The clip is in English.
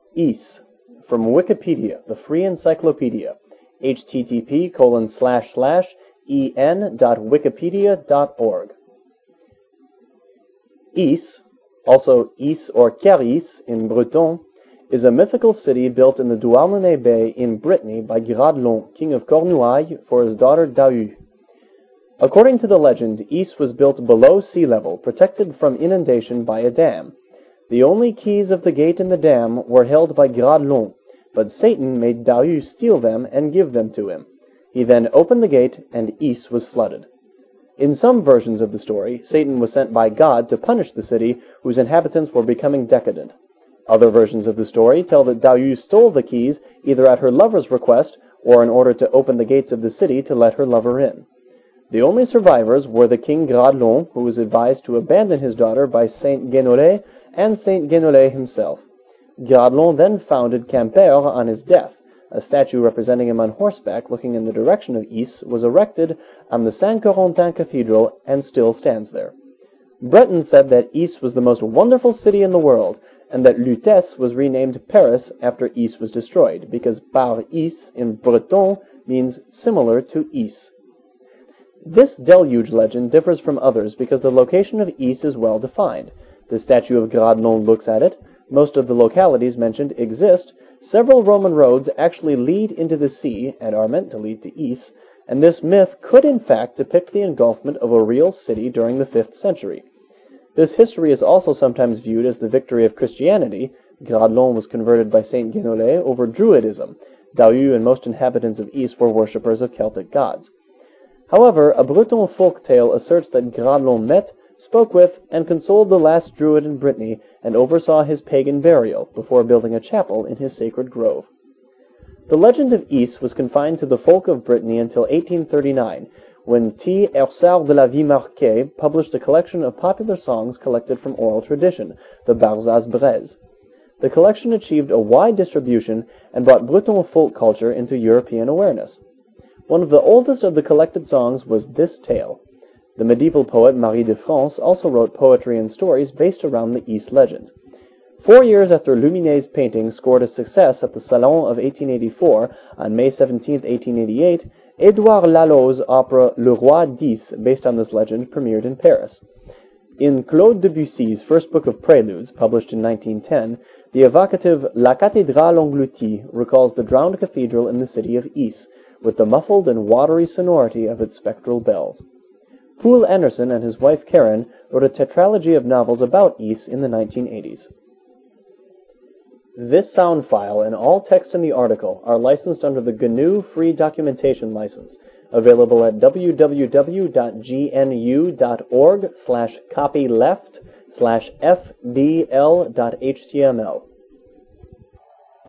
Ys, from Wikipedia, the free encyclopedia, http://en.wikipedia.org. Ys, also Ys or Caris in Breton, is a mythical city built in the Douarnenez Bay in Brittany by Gradlon, king of Cornouailles, for his daughter Dahu. According to the legend, Ys was built below sea level, protected from inundation by a dam. The only keys of the gate and the dam were held by Gradlon, but Satan made Dahu steal them and give them to him. He then opened the gate, and Ys was flooded. In some versions of the story, Satan was sent by God to punish the city, whose inhabitants were becoming decadent. Other versions of the story tell that Dahu stole the keys either at her lover's request or in order to open the gates of the city to let her lover in. The only survivors were the king Gradlon, who was advised to abandon his daughter by Saint Guénolé and Saint Guénolé himself. Gradlon then founded Quimper on his death. A statue representing him on horseback looking in the direction of Ys was erected on the Saint-Corentin Cathedral and still stands there. Breton said that Ys was the most wonderful city in the world, and that Lutèce was renamed Paris after Ys was destroyed, because Par Ys in Breton means similar to Ys. This deluge legend differs from others because the location of Ys is well defined. The statue of Gradlon looks at it. Most of the localities mentioned exist. Several Roman roads actually lead into the sea and are meant to lead to Ys, and this myth could in fact depict the engulfment of a real city during the 5th century. This history is also sometimes viewed as the victory of Christianity. Gradlon was converted by Saint Guénolé over Druidism. Dahu and most inhabitants of Ys were worshippers of Celtic gods. However, a Breton folk tale asserts that Gradlon met, spoke with, and consoled the last Druid in Brittany, and oversaw his pagan burial, before building a chapel in his sacred grove. The legend of Ys was confined to the folk of Brittany until 1839, when T. Ersard de la Vie Marquée published a collection of popular songs collected from oral tradition, the Barzaz Brez. The collection achieved a wide distribution and brought Breton folk culture into European awareness. One of the oldest of the collected songs was this tale. The medieval poet Marie de France also wrote poetry and stories based around the Ys legend. 4 years after Luminet's painting scored a success at the Salon of 1884, on May 17, 1888, Édouard Lalot's opera Le Roi d'Ys, based on this legend, premiered in Paris. In Claude Debussy's first book of preludes, published in 1910, the evocative La Cathédrale Engloutie recalls the drowned cathedral in the city of Ys, with the muffled and watery sonority of its spectral bells. Poul Anderson and his wife Karen wrote a tetralogy of novels about Ys in the 1980s. This sound file and all text in the article are licensed under the GNU Free Documentation License, available at www.gnu.org/copyleft/fdl.html.